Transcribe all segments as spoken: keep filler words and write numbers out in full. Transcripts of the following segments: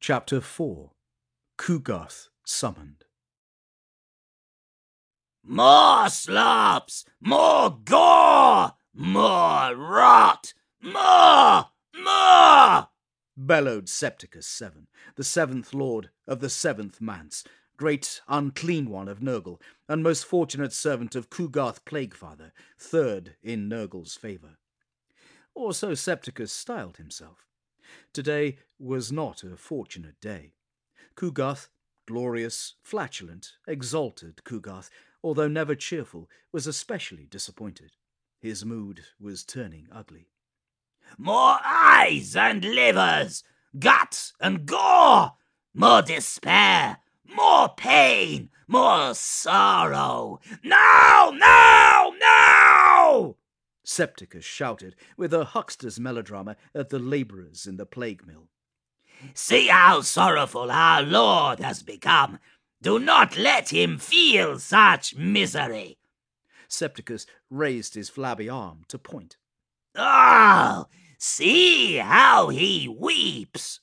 Chapter four. Kugarth Summoned. More slops! More gore! More rot! More! More! Bellowed Septicus Seven, the seventh lord of the seventh manse, great unclean one of Nurgle, and most fortunate servant of Kugarth Plaguefather, third in Nurgle's favour. Or so Septicus styled himself. Today was not a fortunate day. Kugarth, glorious, flatulent, exalted Kugarth, although never cheerful, was especially disappointed. His mood was turning ugly. More eyes and livers! Guts and gore! More despair! More pain! More sorrow! Now! Now! Now! Septicus shouted, with a huckster's melodrama at the labourers in the plague mill. See how sorrowful our Lord has become. Do not let him feel such misery. Septicus raised his flabby arm to point. Oh, see how he weeps.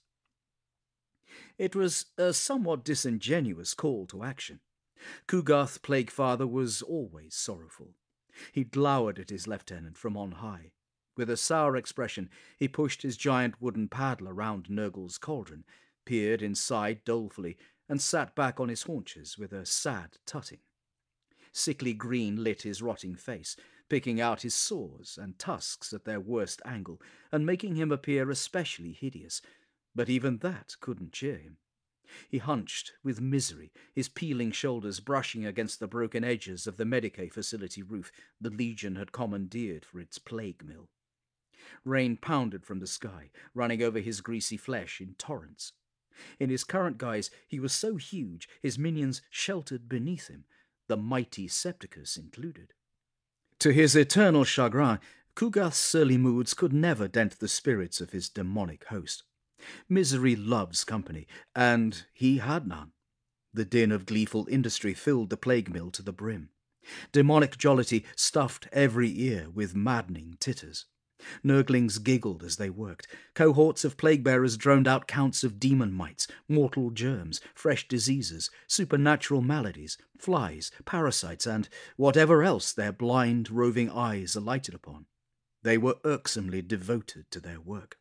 It was a somewhat disingenuous call to action. Kugarth Plaguefather was always sorrowful. He glowered at his lieutenant from on high. With a sour expression, he pushed his giant wooden paddle around Nurgle's cauldron, peered inside dolefully, and sat back on his haunches with a sad tutting. Sickly green lit his rotting face, picking out his sores and tusks at their worst angle, and making him appear especially hideous, but even that couldn't cheer him. He hunched with misery, his peeling shoulders brushing against the broken edges of the Medicae facility roof the Legion had commandeered for its plague mill. Rain pounded from the sky, running over his greasy flesh in torrents. In his current guise, he was so huge his minions sheltered beneath him, the mighty Septicus included. To his eternal chagrin, Kugarth's surly moods could never dent the spirits of his demonic host. Misery loves company, and he had none. The din of gleeful industry filled the plague mill to the brim. Demonic jollity stuffed every ear with maddening titters. Nurglings giggled as they worked. Cohorts of plague-bearers droned out counts of demon mites, mortal germs, fresh diseases, supernatural maladies, flies, parasites, and whatever else their blind, roving eyes alighted upon. They were irksomely devoted to their work.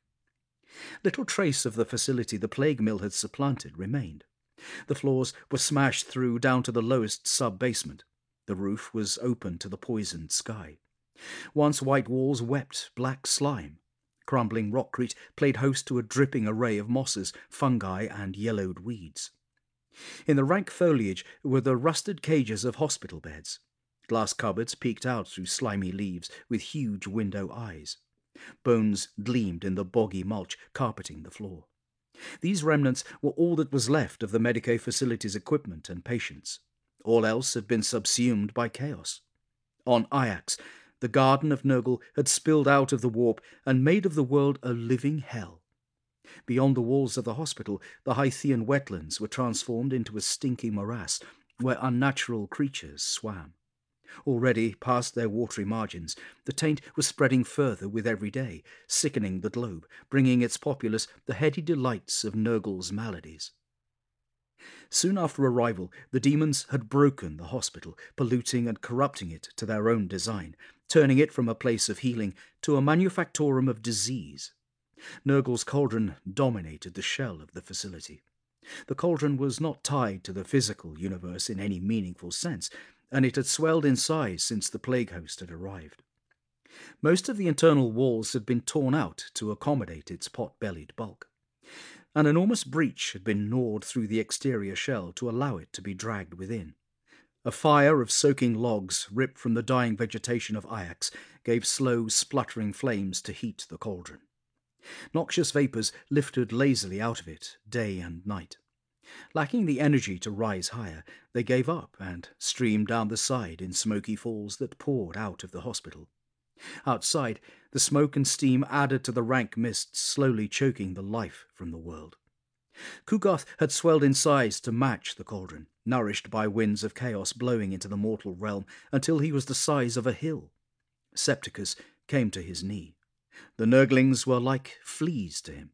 Little trace of the facility the plague mill had supplanted remained. The floors were smashed through down to the lowest sub-basement. The roof was open to the poisoned sky. Once white walls wept black slime. Crumbling rockcrete played host to a dripping array of mosses, fungi, and yellowed weeds. In the rank foliage were the rusted cages of hospital beds. Glass cupboards peeked out through slimy leaves with huge window eyes. Bones gleamed in the boggy mulch carpeting the floor. These remnants were all that was left of the Medicae facility's equipment and patients. All else had been subsumed by chaos. On Ajax, the garden of Nurgle had spilled out of the warp and made of the world a living hell. Beyond the walls of the hospital, the Hythian wetlands were transformed into a stinking morass where unnatural creatures swam. Already, past their watery margins, the taint was spreading further with every day, sickening the globe, bringing its populace the heady delights of Nurgle's maladies. Soon after arrival, the demons had broken the hospital, polluting and corrupting it to their own design, turning it from a place of healing to a manufactorum of disease. Nurgle's cauldron dominated the shell of the facility. The cauldron was not tied to the physical universe in any meaningful sense, and it had swelled in size since the plague host had arrived. Most of the internal walls had been torn out to accommodate its pot-bellied bulk. An enormous breach had been gnawed through the exterior shell to allow it to be dragged within. A fire of soaking logs ripped from the dying vegetation of Ajax gave slow, spluttering flames to heat the cauldron. Noxious vapours lifted lazily out of it day and night. Lacking the energy to rise higher, they gave up and streamed down the side in smoky falls that poured out of the hospital. Outside, the smoke and steam added to the rank mists slowly choking the life from the world. Kugarth had swelled in size to match the cauldron, nourished by winds of chaos blowing into the mortal realm until he was the size of a hill. Septicus came to his knee. The Nurglings were like fleas to him.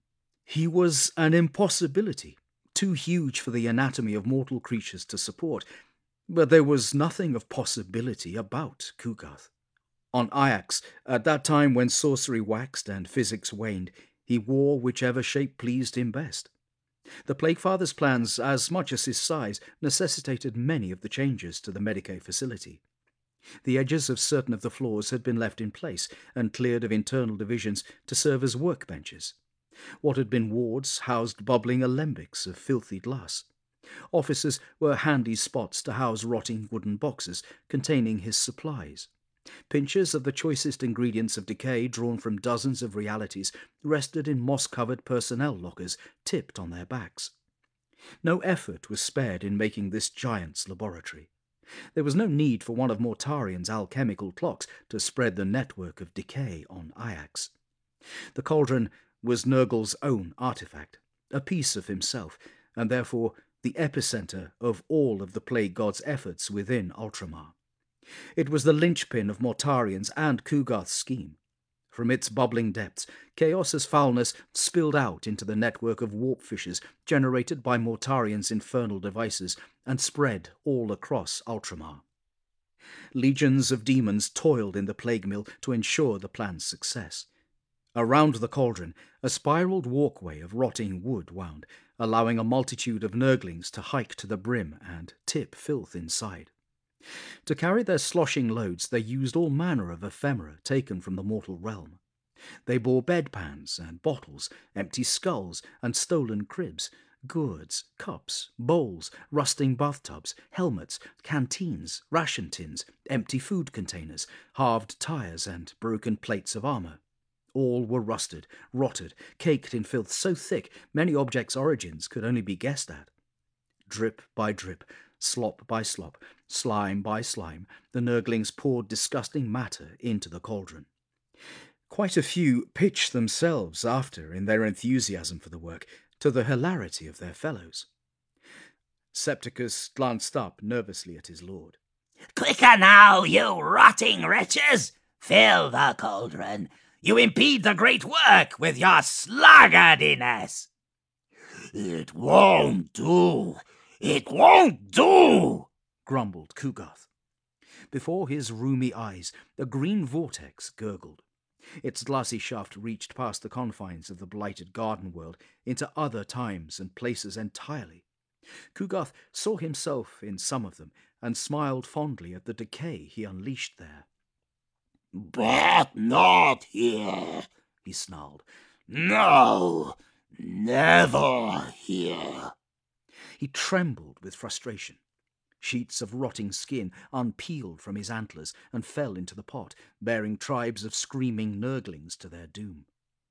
He was an impossibility, too huge for the anatomy of mortal creatures to support, but there was nothing of possibility about Kugath. On Ajax, at that time when sorcery waxed and physics waned, he wore whichever shape pleased him best. The Plaguefather's plans, as much as his size, necessitated many of the changes to the Medicae facility. The edges of certain of the floors had been left in place and cleared of internal divisions to serve as workbenches. What had been wards housed bubbling alembics of filthy glass. Offices were handy spots to house rotting wooden boxes containing his supplies. Pinchers of the choicest ingredients of decay drawn from dozens of realities rested in moss-covered personnel lockers tipped on their backs. No effort was spared in making this giant's laboratory. There was no need for one of Mortarian's alchemical clocks to spread the network of decay on Ajax. The cauldron was Nurgle's own artifact, a piece of himself, and therefore the epicenter of all of the plague god's efforts within Ultramar. It was the linchpin of Mortarian's and Kugath's scheme. From its bubbling depths, Chaos's foulness spilled out into the network of warp fissures generated by Mortarian's infernal devices and spread all across Ultramar. Legions of demons toiled in the plague mill to ensure the plan's success. Around the cauldron, a spiraled walkway of rotting wood wound, allowing a multitude of Nurglings to hike to the brim and tip filth inside. To carry their sloshing loads, they used all manner of ephemera taken from the mortal realm. They bore bedpans and bottles, empty skulls and stolen cribs, gourds, cups, bowls, rusting bathtubs, helmets, canteens, ration tins, empty food containers, halved tires and broken plates of armour. All were rusted, rotted, caked in filth so thick many objects' origins could only be guessed at. Drip by drip, slop by slop, slime by slime, the Nurglings poured disgusting matter into the cauldron. Quite a few pitched themselves after in their enthusiasm for the work, to the hilarity of their fellows. Septicus glanced up nervously at his lord. "Quicker now, you rotting wretches! Fill the cauldron! You impede the great work with your sluggardiness!" "It won't do! It won't do!" grumbled Kugath. Before his rheumy eyes, a green vortex gurgled. Its glassy shaft reached past the confines of the blighted garden world into other times and places entirely. Kugath saw himself in some of them and smiled fondly at the decay he unleashed there. "But not here," he snarled. "No, never here." He trembled with frustration. Sheets of rotting skin unpeeled from his antlers and fell into the pot, bearing tribes of screaming Nurglings to their doom.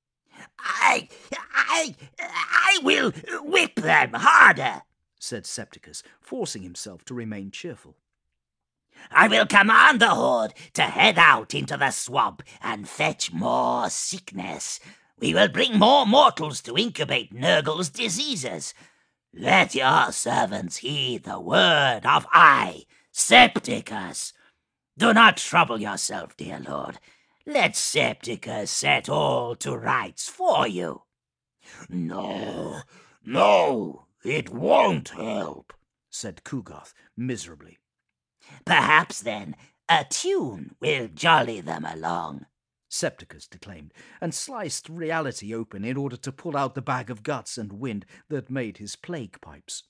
I, I, I will whip them harder," said Septicus, forcing himself to remain cheerful. "I will command the horde to head out into the swamp and fetch more sickness. We will bring more mortals to incubate Nurgle's diseases. Let your servants heed the word of I, Septicus. Do not trouble yourself, dear lord. Let Septicus set all to rights for you." "No, no, it won't help," said Kugath miserably. "Perhaps, then, a tune will jolly them along," Septicus declaimed, and sliced reality open in order to pull out the bag of guts and wind that made his plague pipes.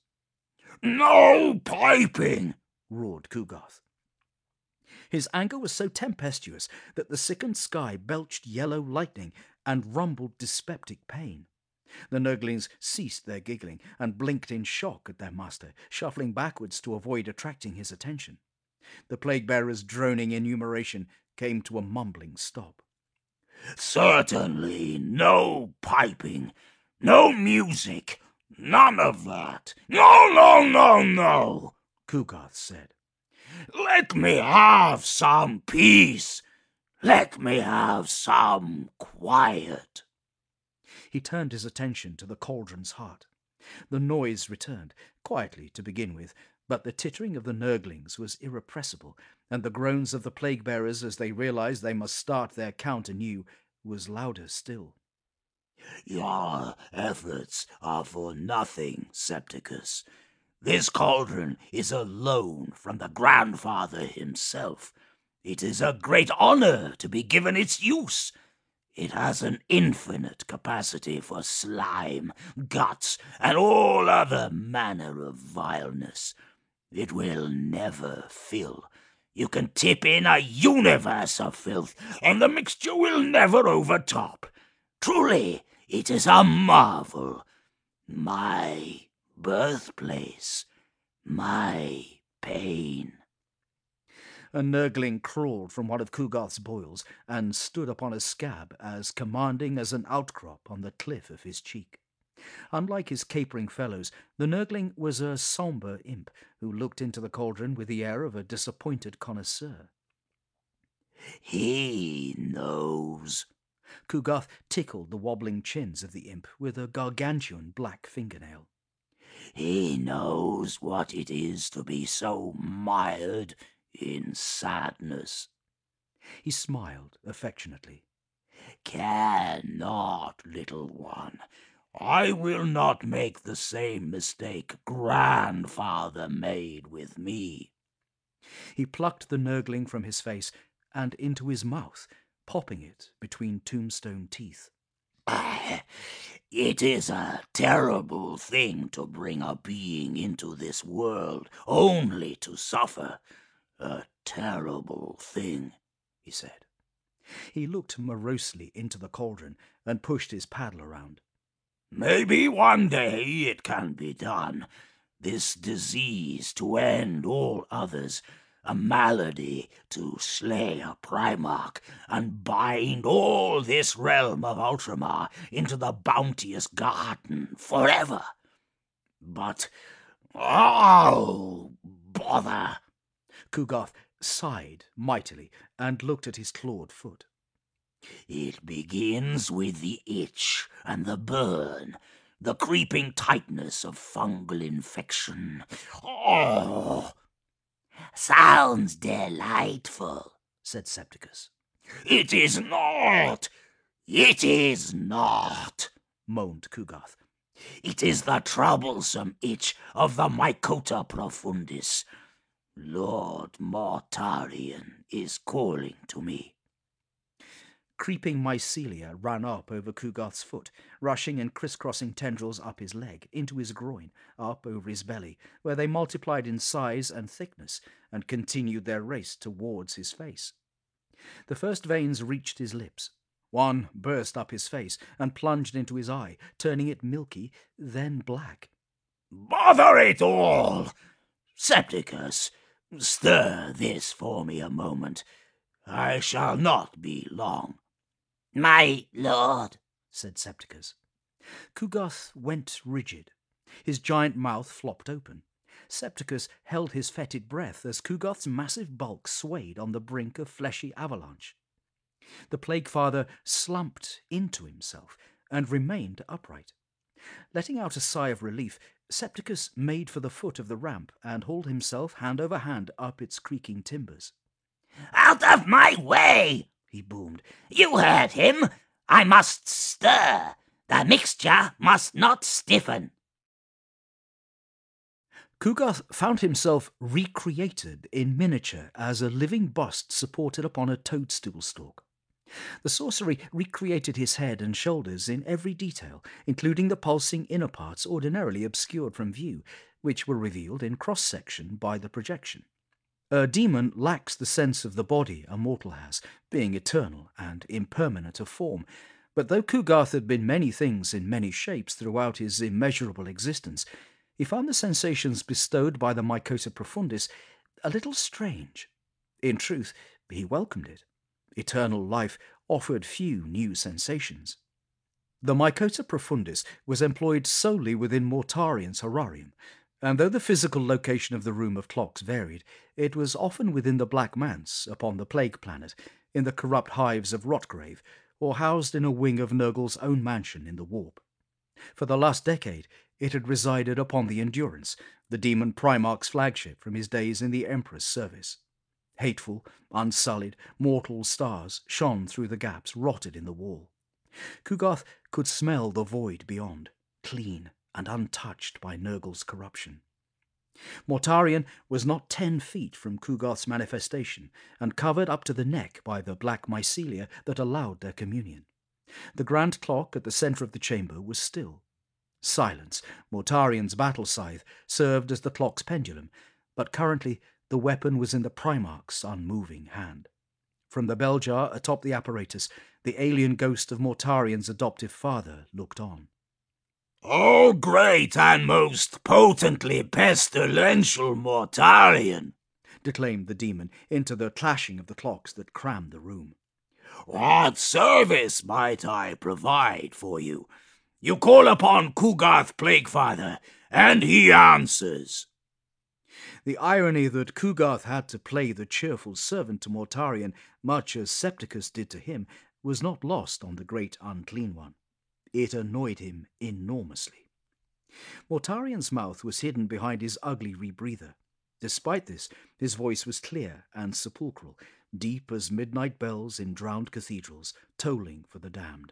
"No piping!" roared Kugath. His anger was so tempestuous that the sickened sky belched yellow lightning and rumbled dyspeptic pain. The Nurglings ceased their giggling and blinked in shock at their master, shuffling backwards to avoid attracting his attention. The plague-bearer's droning enumeration came to a mumbling stop. "Certainly no piping, no music, none of that. No, no, no, no," Kugath said. "Let me have some peace. Let me have some quiet." He turned his attention to the cauldron's heart. The noise returned, quietly to begin with, but the tittering of the Nurglings was irrepressible, and the groans of the plague-bearers as they realized they must start their count anew was louder still. Your efforts are for nothing, Septicus. This cauldron is a loan from the grandfather himself. It is a great honor to be given its use. It has an infinite capacity for slime, guts, and all other manner of vileness. It will never fill. You can tip in a universe of filth, and the mixture will never overtop. Truly, it is a marvel. My birthplace, my pain. A nurgling crawled from one of Kugarth's boils and stood upon a scab as commanding as an outcrop on the cliff of his cheek. Unlike his capering fellows, the nurgling was a sombre imp who looked into the cauldron with the air of a disappointed connoisseur. He knows. Kugarth tickled the wobbling chins of the imp with a gargantuan black fingernail. He knows what it is to be so mired in sadness. He smiled affectionately. Cannot, little one. I will not make the same mistake grandfather made with me. He plucked the nurgling from his face and into his mouth, popping it between tombstone teeth. It is a terrible thing to bring a being into this world only to suffer. A terrible thing, he said. He looked morosely into the cauldron and pushed his paddle around. Maybe one day it can be done. This disease to end all others, a malady to slay a Primarch and bind all this realm of Ultramar into the bounteous garden forever. But, oh, bother! Kugarth sighed mightily and looked at his clawed foot. It begins with the itch and the burn, the creeping tightness of fungal infection. Oh! Sounds delightful, said Septicus. It is not! It is not! Moaned Kugarth. It is the troublesome itch of the Mycota Profundis. Lord Mortarion is calling to me. Creeping mycelia ran up over Kugarth's foot, rushing and crisscrossing tendrils up his leg, into his groin, up over his belly, where they multiplied in size and thickness, and continued their race towards his face. The first veins reached his lips. One burst up his face and plunged into his eye, turning it milky, then black. Bother it all! Septicus, stir this for me a moment. I shall not be long. My lord, said Septicus. Kugarth went rigid. His giant mouth flopped open. Septicus held his fetid breath as Kugarth's massive bulk swayed on the brink of fleshy avalanche. The Plague Father slumped into himself and remained upright. Letting out a sigh of relief, Septicus made for the foot of the ramp and hauled himself hand over hand up its creaking timbers. Out of my way! He boomed. You heard him. I must stir. The mixture must not stiffen. Kugarth found himself recreated in miniature as a living bust supported upon a toadstool stalk. The sorcery recreated his head and shoulders in every detail, including the pulsing inner parts ordinarily obscured from view, which were revealed in cross-section by the projection. A demon lacks the sense of the body a mortal has, being eternal and impermanent of form, but though Kugarth had been many things in many shapes throughout his immeasurable existence, he found the sensations bestowed by the Mycota Profundis a little strange. In truth, he welcomed it. Eternal life offered few new sensations. The Mycota Profundis was employed solely within Mortarion's Horarium, and though the physical location of the Room of Clocks varied, it was often within the Black Manse, upon the Plague Planet, in the corrupt hives of Rotgrave, or housed in a wing of Nurgle's own mansion in the Warp. For the last decade, it had resided upon the Endurance, the demon Primarch's flagship from his days in the Emperor's service. Hateful, unsullied, mortal stars shone through the gaps rotted in the wall. Kugarth could smell the void beyond, clean and untouched by Nurgle's corruption. Mortarion was not ten feet from Kugarth's manifestation, and covered up to the neck by the black mycelia that allowed their communion. The grand clock at the centre of the chamber was still. Silence, Mortarion's battle scythe, served as the clock's pendulum, but currently the weapon was in the Primarch's unmoving hand. From the bell jar atop the apparatus, the alien ghost of Mortarion's adoptive father looked on. "O great and most potently pestilential Mortarion," declaimed the demon into the clashing of the clocks that crammed the room. "What service might I provide for you? You call upon Kugarth Plaguefather, and he answers." The irony that Kugarth had to play the cheerful servant to Mortarion, much as Septicus did to him, was not lost on the great unclean one. It annoyed him enormously. Mortarion's mouth was hidden behind his ugly rebreather. Despite this, his voice was clear and sepulchral, deep as midnight bells in drowned cathedrals, tolling for the damned.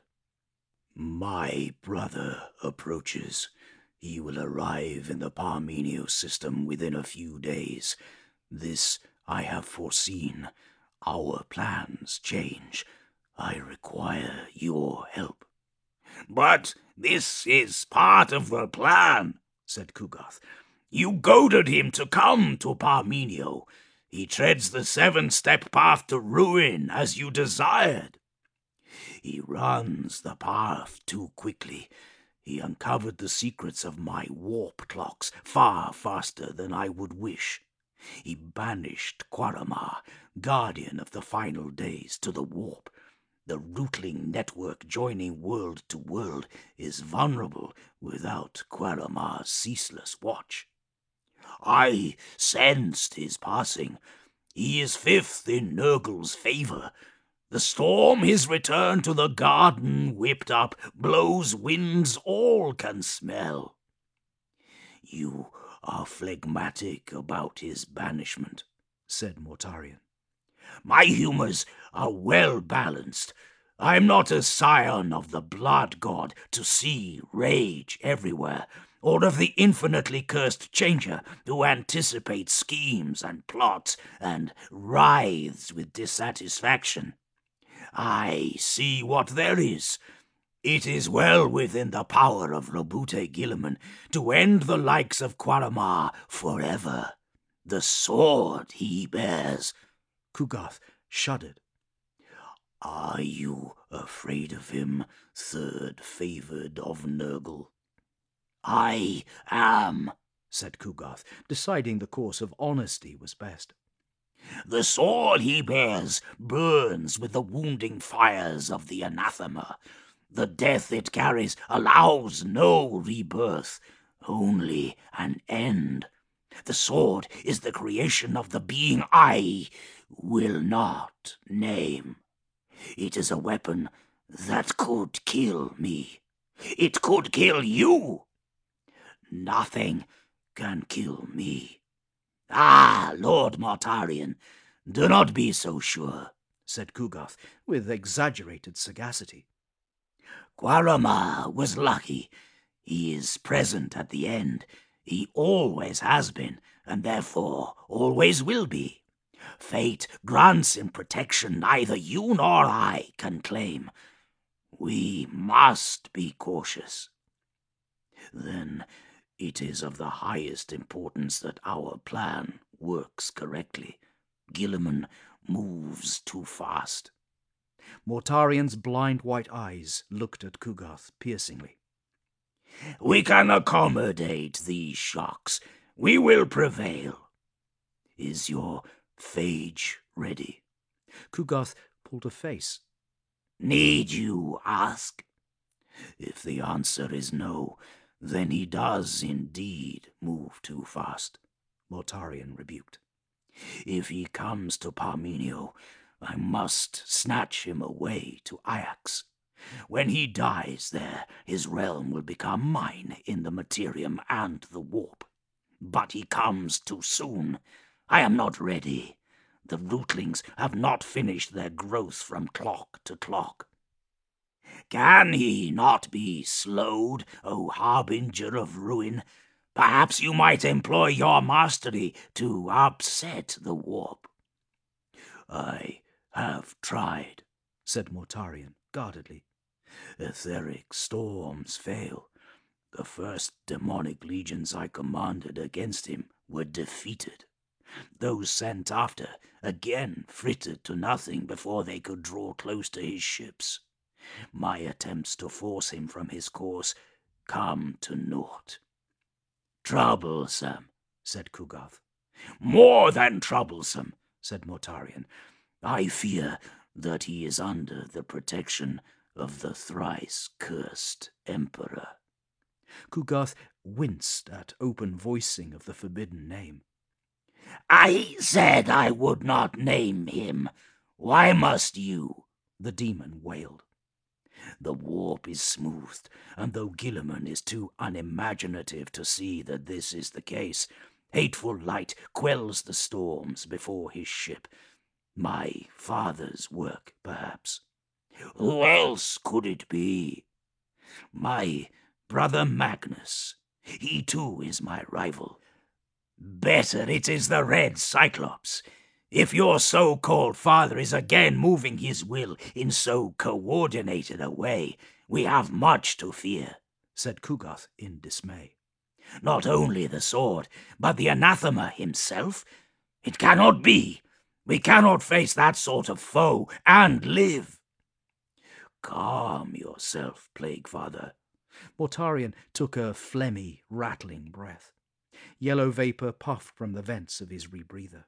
"My brother approaches. He will arrive in the Parmenio system within a few days. This I have foreseen. Our plans change. I require your help." "But this is part of the plan," said Kugarth. "You goaded him to come to Parmenio. He treads the seven-step path to ruin as you desired." "He runs the path too quickly. He uncovered the secrets of my warp clocks far faster than I would wish. He banished Quaramar, guardian of the final days, to the warp. The rootling network joining world to world is vulnerable without Quaramar's ceaseless watch. I sensed his passing. He is fifth in Nurgle's favor. The storm his return to the garden whipped up blows winds all can smell. You are phlegmatic about his banishment," said Mortarion. "My humours are well balanced. I am not a scion of the blood god to see rage everywhere, or of the infinitely cursed changer who anticipates schemes and plots and writhes with dissatisfaction. I see what there is. It is well within the power of Roboute Guilliman to end the likes of Quaramar forever. The sword he bears—" Kugarth shuddered. "Are you afraid of him, third favoured of Nurgle?" "I am," said Kugarth, deciding the course of honesty was best. "The sword he bears burns with the wounding fires of the anathema. The death it carries allows no rebirth, only an end. The sword is the creation of the being I will not name. It is a weapon that could kill me. It could kill you. Nothing can kill me. Ah, Lord Mortarion, do not be so sure," said Kugarth with exaggerated sagacity. "Quaramar was lucky. He is present at the end. He always has been, and therefore always will be. Fate grants him protection neither you nor I can claim. We must be cautious. Then it is of the highest importance that our plan works correctly. Guilliman moves too fast." Mortarion's blind white eyes looked at Kugarth piercingly. "We can accommodate these shocks. We will prevail. Is your phage ready?" Kugarth pulled a face. "Need you ask? If the answer is no, then he does indeed move too fast," Mortarion rebuked. "If he comes to Parmenio, I must snatch him away to Ajax. When he dies there, his realm will become mine in the Materium and the Warp. But he comes too soon. I am not ready. The rootlings have not finished their growth from clock to clock." Can he not be slowed, O harbinger of ruin? Perhaps you might employ your mastery to upset the warp. I have tried, said Mortarion guardedly. Etheric storms fail. The first demonic legions I commanded against him were defeated. Those sent after again frittered to nothing before they could draw close to his ships. My attempts to force him from his course come to naught. Troublesome, said Kugath. More than troublesome, said Mortarion. I fear that he is under the protection of the thrice-cursed Emperor. Kugath winced at open voicing of the forbidden name. I said I would not name him. Why must you? The demon wailed. The warp is smoothed, and though Guilliman is too unimaginative to see that this is the case, hateful light quells the storms before his ship. My father's work, perhaps. Who else could it be? My brother Magnus. He too is my rival. Better it is the Red Cyclops. If your so-called father is again moving his will in so coordinated a way, we have much to fear, said Kugath in dismay. Not only the sword, but the anathema himself? It cannot be. We cannot face that sort of foe and live. Calm yourself, Plague Father. Mortarion took a phlegmy, rattling breath. Yellow vapor puffed from the vents of his rebreather.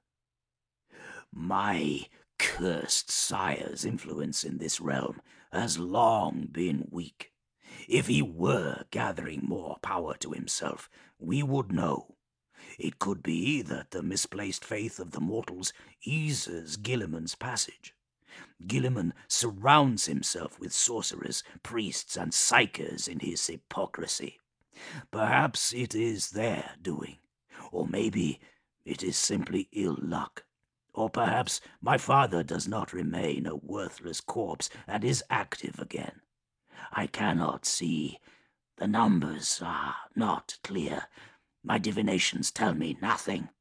My cursed sire's influence in this realm has long been weak. If he were gathering more power to himself, we would know. It could be that the misplaced faith of the mortals eases Guilliman's passage. Guilliman surrounds himself with sorcerers, priests, and psychers in his hypocrisy. Perhaps it is their doing, or maybe it is simply ill luck. Or perhaps my father does not remain a worthless corpse and is active again. I cannot see. The numbers are not clear. My divinations tell me nothing.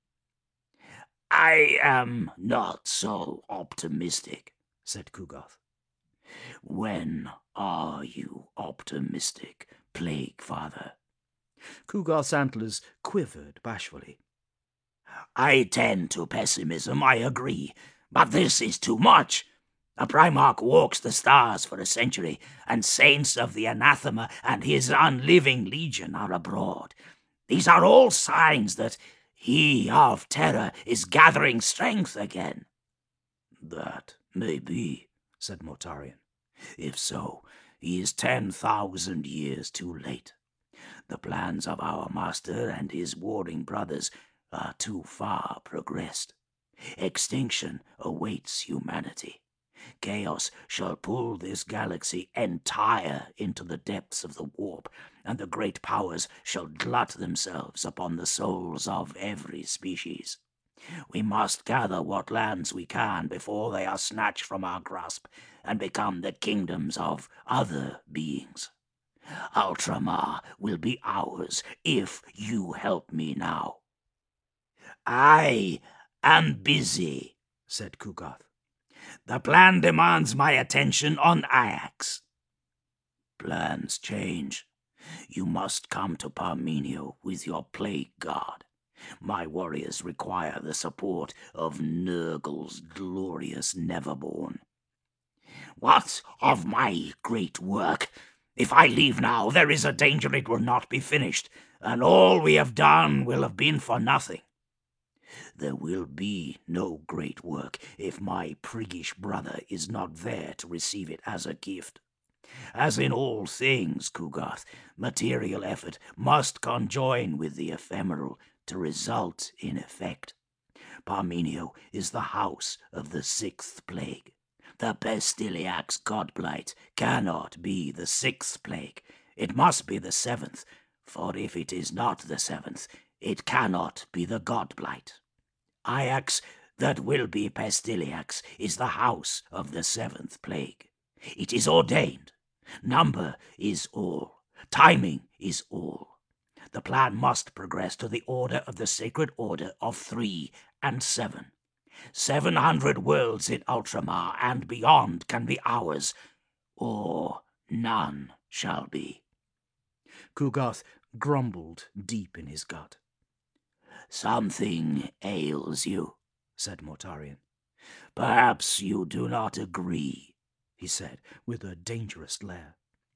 I am not so optimistic, said Kugath. When are you optimistic, Plague Father? Kugath's antlers quivered bashfully. I tend to pessimism, I agree, but this is too much. A Primarch walks the stars for a century, and saints of the anathema and his unliving legion are abroad. These are all signs that he of terror is gathering strength again. That may be, said Mortarion. If so, he is ten thousand years too late. The plans of our master and his warring brothers are too far progressed. Extinction awaits humanity. Chaos shall pull this galaxy entire into the depths of the warp, and the great powers shall glut themselves upon the souls of every species. We must gather what lands we can before they are snatched from our grasp and become the kingdoms of other beings. Ultramar will be ours if you help me now. I am busy, said Kugath. The plan demands my attention on Ajax. Plans change. You must come to Parmenio with your plague guard. My warriors require the support of Nurgle's glorious Neverborn. What of my great work? If I leave now, there is a danger it will not be finished, and all we have done will have been for nothing. There will be no great work if my priggish brother is not there to receive it as a gift. As in all things, Kugath, material effort must conjoin with the ephemeral to result in effect. Parmenio is the house of the sixth plague. The Pestiliax godblight cannot be the sixth plague. It must be the seventh, for if it is not the seventh, it cannot be the godblight. Ajax, that will be Pestiliax, is the house of the seventh plague. It is ordained. Number is all. Timing is all. The plan must progress to the order of the sacred order of three and seven. Seven hundred worlds in Ultramar and beyond can be ours, or none shall be. Kugath grumbled deep in his gut. Something ails you, said Mortarion. Perhaps you do not agree, he said with a dangerous glare.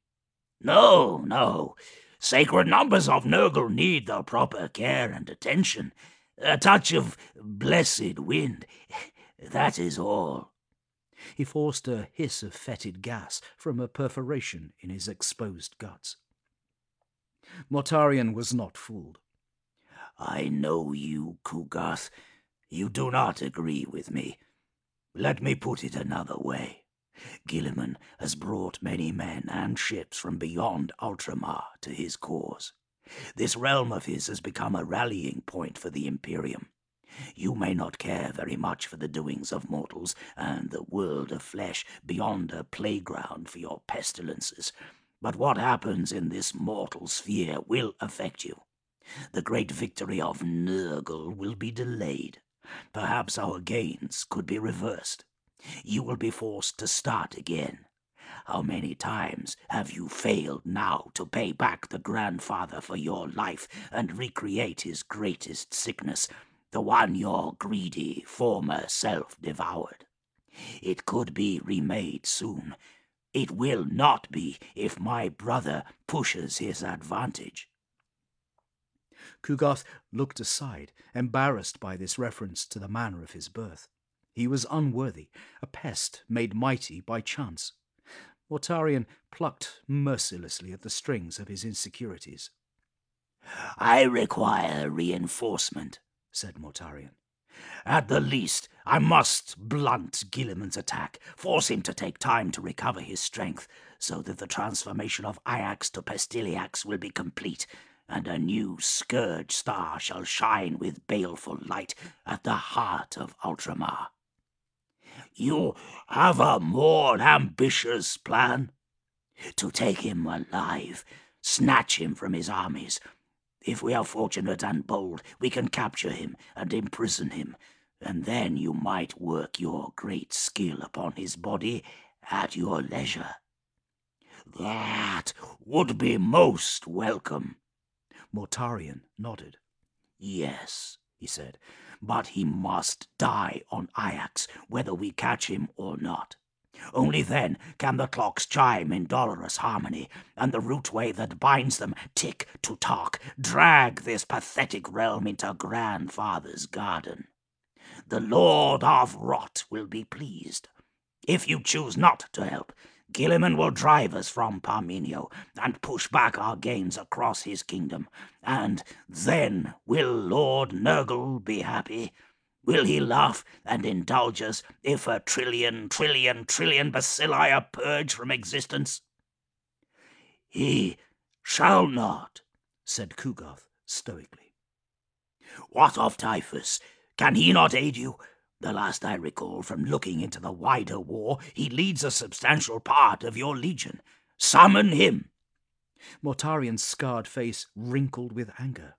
No, no. Sacred numbers of Nurgle need the proper care and attention. A touch of blessed wind, that is all. He forced a hiss of fetid gas from a perforation in his exposed guts. Mortarion was not fooled. I know you, Kugath. You do not agree with me. Let me put it another way. Guilliman has brought many men and ships from beyond Ultramar to his cause. This realm of his has become a rallying point for the Imperium. You may not care very much for the doings of mortals and the world of flesh beyond a playground for your pestilences, but what happens in this mortal sphere will affect you. The great victory of Nurgle will be delayed. Perhaps our gains could be reversed. You will be forced to start again. How many times have you failed now to pay back the grandfather for your life and recreate his greatest sickness, the one your greedy former self devoured? It could be remade soon. It will not be if my brother pushes his advantage. Kugath looked aside, embarrassed by this reference to the manner of his birth. He was unworthy, a pest made mighty by chance. Mortarion plucked mercilessly at the strings of his insecurities. I require reinforcement, said Mortarion. At the least, I must blunt Guilliman's attack, force him to take time to recover his strength, so that the transformation of Ajax to Pestiliax will be complete, and a new scourge star shall shine with baleful light at the heart of Ultramar. You have a more ambitious plan? To take him alive, snatch him from his armies. If we are fortunate and bold, we can capture him and imprison him, and then you might work your great skill upon his body at your leisure. That would be most welcome. Mortarion nodded. Yes, he said, but he must die on Ajax, whether we catch him or not. Only then can the clocks chime in dolorous harmony, and the rootway that binds them tick to talk, drag this pathetic realm into Grandfather's garden. The Lord of Rot will be pleased. If you choose not to help, Guilliman will drive us from Parmenio and push back our gains across his kingdom. And then will Lord Nurgle be happy? Will he laugh and indulge us if a trillion, trillion, trillion bacilli are purged from existence? He shall not, said Kugath stoically. What of Typhus? Can he not aid you? The last I recall from looking into the wider war, he leads a substantial part of your legion. Summon him. Mortarion's scarred face wrinkled with anger.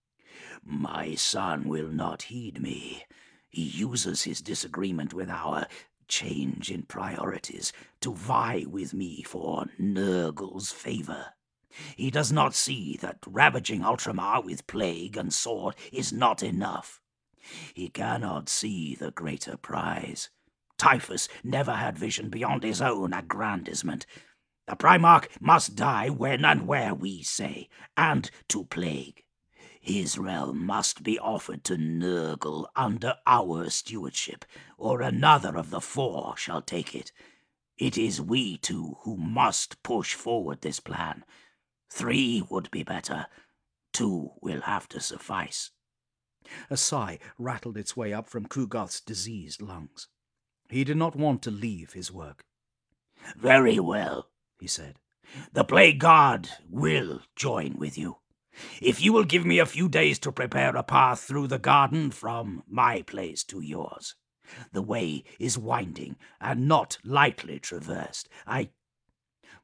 My son will not heed me. He uses his disagreement with our change in priorities to vie with me for Nurgle's favor. He does not see that ravaging Ultramar with plague and sword is not enough. He cannot see the greater prize. Typhus never had vision beyond his own aggrandizement. The Primarch must die when and where we say, and to plague. His realm must be offered to Nurgle under our stewardship, or another of the four shall take it. It is we two who must push forward this plan. Three would be better. Two will have to suffice. A sigh rattled its way up from Kugath's diseased lungs. He did not want to leave his work. Very well, he said. The Plague God will join with you. If you will give me a few days to prepare a path through the garden from my place to yours. The way is winding and not lightly traversed. I...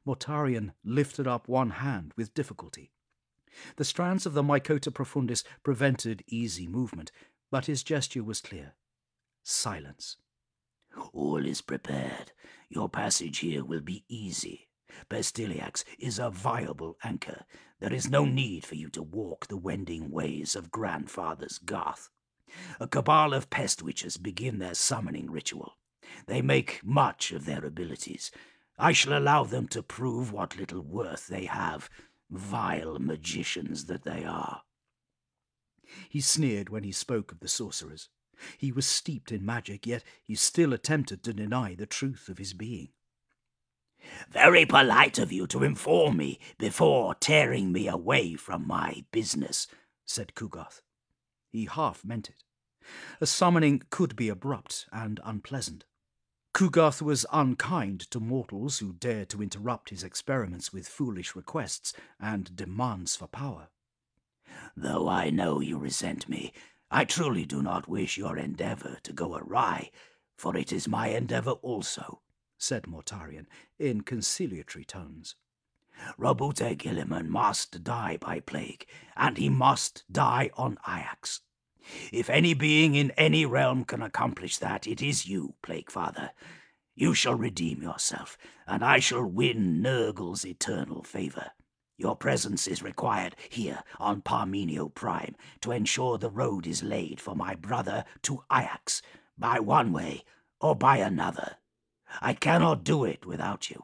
Mortarion lifted up one hand with difficulty. The strands of the Mycota Profundis prevented easy movement, but his gesture was clear. Silence. All is prepared. Your passage here will be easy. Bestiliax is a viable anchor. There is no need for you to walk the wending ways of Grandfather's Garth. A cabal of pest witches begin their summoning ritual. They make much of their abilities. I shall allow them to prove what little worth they have, vile magicians that they are. He sneered when he spoke of the sorcerers. He was steeped in magic, yet he still attempted to deny the truth of his being. Very polite of you to inform me before tearing me away from my business, said Kugarth. He half meant it. A summoning could be abrupt and unpleasant. Kugarth was unkind to mortals who dared to interrupt his experiments with foolish requests and demands for power. Though I know you resent me, I truly do not wish your endeavor to go awry, for it is my endeavor also, said Mortarion in conciliatory tones. Roboute Guilliman must die by plague, and he must die on Ajax. If any being in any realm can accomplish that, it is you, Plague Father. You shall redeem yourself, and I shall win Nurgle's eternal favor. Your presence is required here on Parmenio Prime to ensure the road is laid for my brother to Ajax, by one way or by another. I cannot do it without you.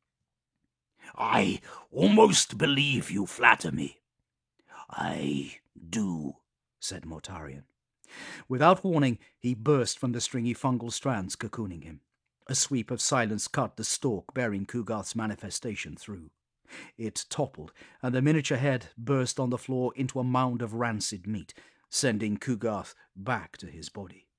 I almost believe you flatter me. I do, said Mortarion. Without warning, he burst from the stringy fungal strands cocooning him. A sweep of silence cut the stalk bearing Kugarth's manifestation through. It toppled, and the miniature head burst on the floor into a mound of rancid meat, sending Kugarth back to his body.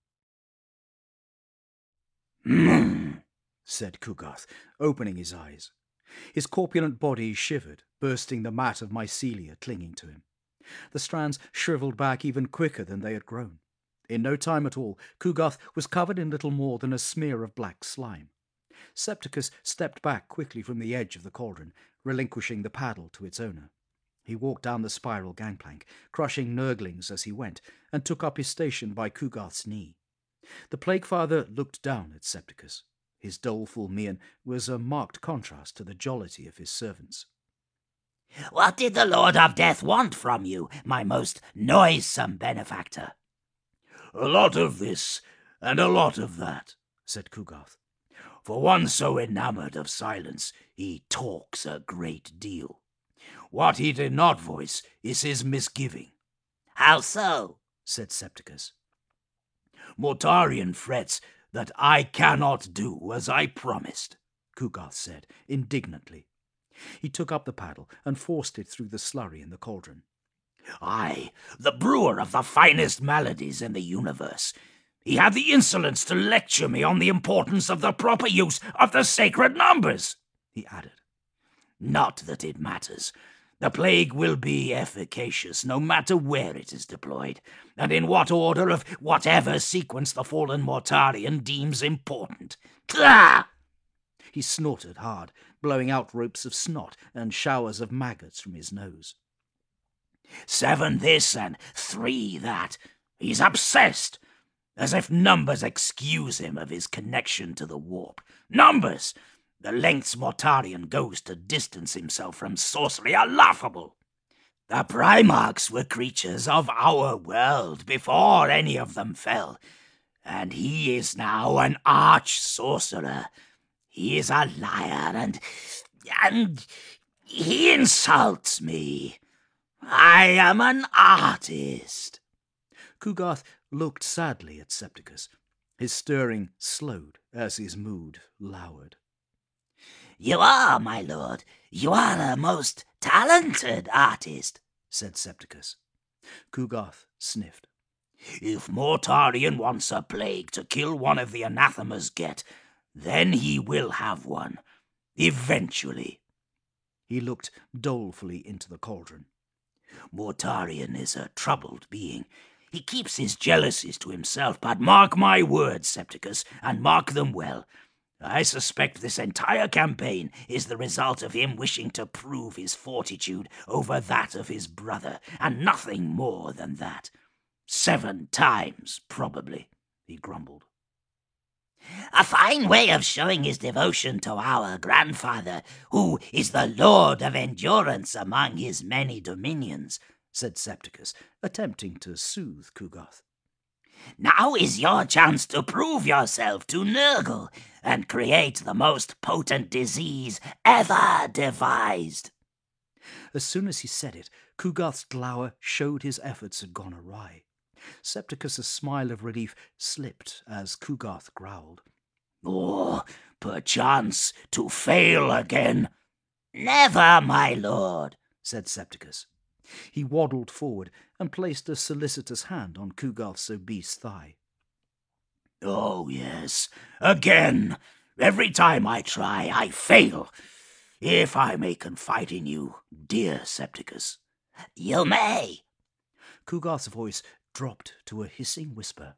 "Hmm," said Kugarth, opening his eyes. His corpulent body shivered, bursting the mat of mycelia clinging to him. The strands shriveled back even quicker than they had grown. In no time at all, Kugarth was covered in little more than a smear of black slime. Septicus stepped back quickly from the edge of the cauldron, relinquishing the paddle to its owner. He walked down the spiral gangplank, crushing Nurglings as he went, and took up his station by Kugarth's knee. The Plague Father looked down at Septicus. His doleful mien was a marked contrast to the jollity of his servants. What did the Lord of Death want from you, my most noisome benefactor? A lot of this, and a lot of that, said Kugarth. For one so enamored of silence, he talks a great deal. What he did not voice is his misgiving. How so? Said Septicus. Mortarion frets that I cannot do as I promised, Kugarth said indignantly. He took up the paddle and forced it through the slurry in the cauldron. I, the brewer of the finest maladies in the universe, he had the insolence to lecture me on the importance of the proper use of the sacred numbers, he added. Not that it matters. The plague will be efficacious no matter where it is deployed, and in what order of whatever sequence the fallen Mortarion deems important. Tah! He snorted hard, blowing out ropes of snot and showers of maggots from his nose. Seven this and three that. He's obsessed, as if numbers excuse him of his connection to the warp. Numbers! The lengths Mortarion goes to distance himself from sorcery are laughable. The Primarchs were creatures of our world before any of them fell, and he is now an arch-sorcerer. He is a liar, and... and he insults me. I am an artist. Kugarth looked sadly at Septicus. His stirring slowed as his mood lowered. You are, my lord. You are a most talented artist, said Septicus. Kugarth sniffed. If Mortarion wants a plague to kill one of the anathemas get, then he will have one. Eventually. He looked dolefully into the cauldron. Mortarion is a troubled being. He keeps his jealousies to himself, but mark my words, Septicus, and mark them well. I suspect this entire campaign is the result of him wishing to prove his fortitude over that of his brother, and nothing more than that. Seven times, probably, he grumbled. A fine way of showing his devotion to our grandfather, who is the lord of endurance among his many dominions, said Septicus, attempting to soothe Kugarth. Now is your chance to prove yourself to Nurgle and create the most potent disease ever devised. As soon as he said it, Kugarth's glower showed his efforts had gone awry. Septicus's smile of relief slipped as Kugarth growled. Or, perchance, to fail again. Never, my lord, said Septicus. He waddled forward and placed a solicitous hand on Kugarth's obese thigh. Oh, yes, again. Every time I try, I fail. If I may confide in you, dear Septicus. You may. Kugarth's voice dropped to a hissing whisper.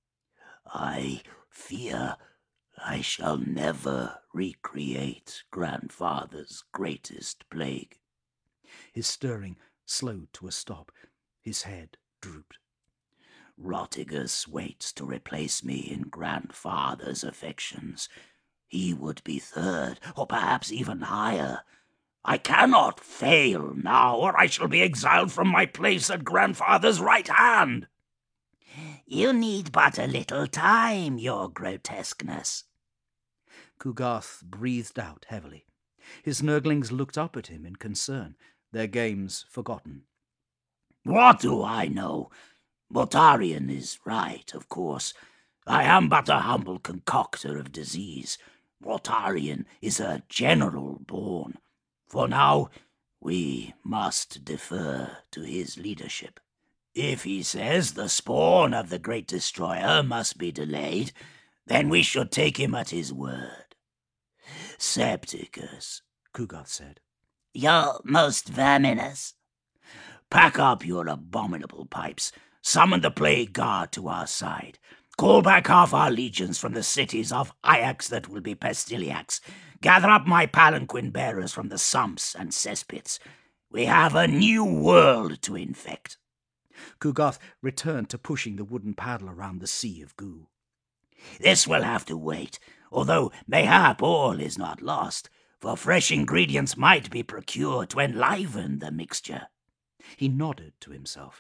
I fear I shall never recreate grandfather's greatest plague. His stirring slowed to a stop. His head drooped. Rotigus waits to replace me in grandfather's affections. He would be third, or perhaps even higher. I cannot fail now, or I shall be exiled from my place at grandfather's right hand. You need but a little time, your grotesqueness. Kugarth breathed out heavily. His Nurglings looked up at him in concern, their games forgotten. What do I know? Mortarion is right, of course. I am but a humble concoctor of disease. Mortarion is a general born. For now, we must defer to his leadership. If he says the spawn of the great destroyer must be delayed, then we should take him at his word. Septicus, Kugarth said. You're most verminous. Pack up your abominable pipes. Summon the plague guard to our side. Call back half our legions from the cities of Ajax that will be Pestiliacs. Gather up my palanquin bearers from the sumps and cesspits. We have a new world to infect. Kugarth returned to pushing the wooden paddle around the sea of goo. This will have to wait, although mayhap all is not lost, for fresh ingredients might be procured to enliven the mixture. He nodded to himself.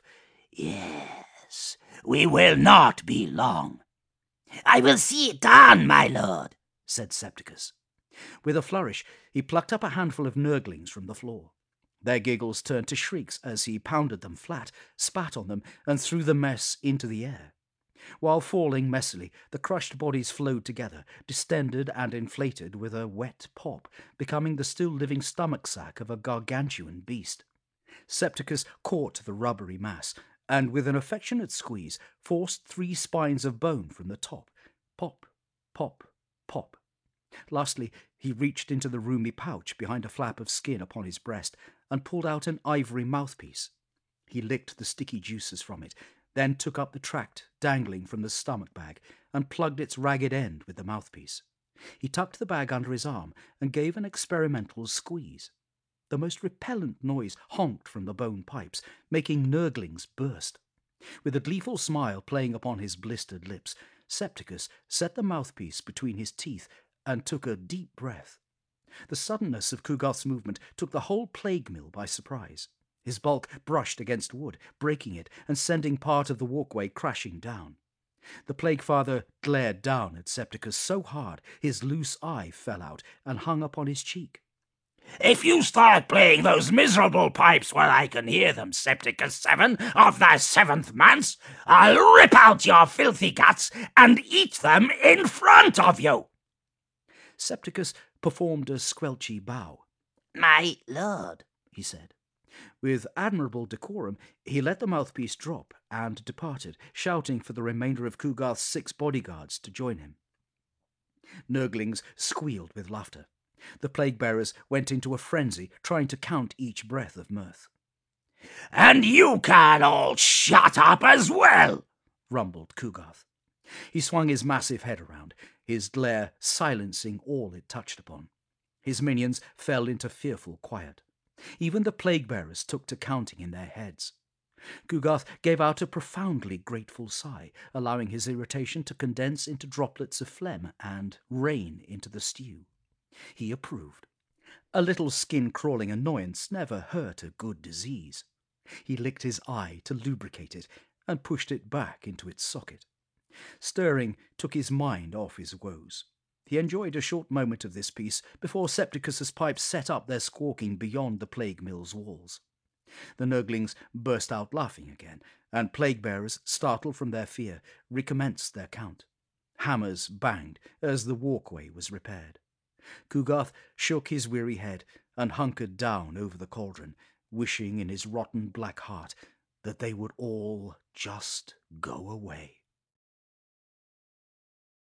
Yes, we will not be long. I will see it done, my lord, said Septicus. With a flourish, he plucked up a handful of Nurglings from the floor. Their giggles turned to shrieks as he pounded them flat, spat on them, and threw the mess into the air. While falling messily, the crushed bodies flowed together, distended and inflated with a wet pop, becoming the still-living stomach-sack of a gargantuan beast. Septicus caught the rubbery mass, and with an affectionate squeeze, forced three spines of bone from the top. Pop, pop, pop. Lastly, he reached into the roomy pouch behind a flap of skin upon his breast, and pulled out an ivory mouthpiece. He licked the sticky juices from it, then took up the tract dangling from the stomach bag, and plugged its ragged end with the mouthpiece. He tucked the bag under his arm, and gave an experimental squeeze. The most repellent noise honked from the bone pipes, making Nurglings burst. With a gleeful smile playing upon his blistered lips, Septicus set the mouthpiece between his teeth and took a deep breath. The suddenness of Kugarth's movement took the whole plague mill by surprise. His bulk brushed against wood, breaking it and sending part of the walkway crashing down. The Plague-Father glared down at Septicus so hard his loose eye fell out and hung upon his cheek. If you start playing those miserable pipes while I can hear them, Septicus Seven of the Seventh Manse, I'll rip out your filthy guts and eat them in front of you. Septicus performed a squelchy bow. My lord, he said. With admirable decorum, he let the mouthpiece drop and departed, shouting for the remainder of Kugarth's six bodyguards to join him. Nurglings squealed with laughter. The plague-bearers went into a frenzy, trying to count each breath of mirth. "And you can all shut up as well," rumbled Kugarth. He swung his massive head around. his glare silencing all it touched upon. His minions fell into fearful quiet. Even the plague-bearers took to counting in their heads. Kugarth gave out a profoundly grateful sigh, allowing his irritation to condense into droplets of phlegm and rain into the stew. He approved. A little skin-crawling annoyance never hurt a good disease. He licked his eye to lubricate it and pushed it back into its socket. Stirring took his mind off his woes. He enjoyed a short moment of this peace before Septicus's pipes set up their squawking beyond the plague mill's walls. The Nurglings burst out laughing again, and plague-bearers, startled from their fear, recommenced their count. Hammers banged as the walkway was repaired. Kugarth shook his weary head and hunkered down over the cauldron, wishing in his rotten black heart that they would all just go away.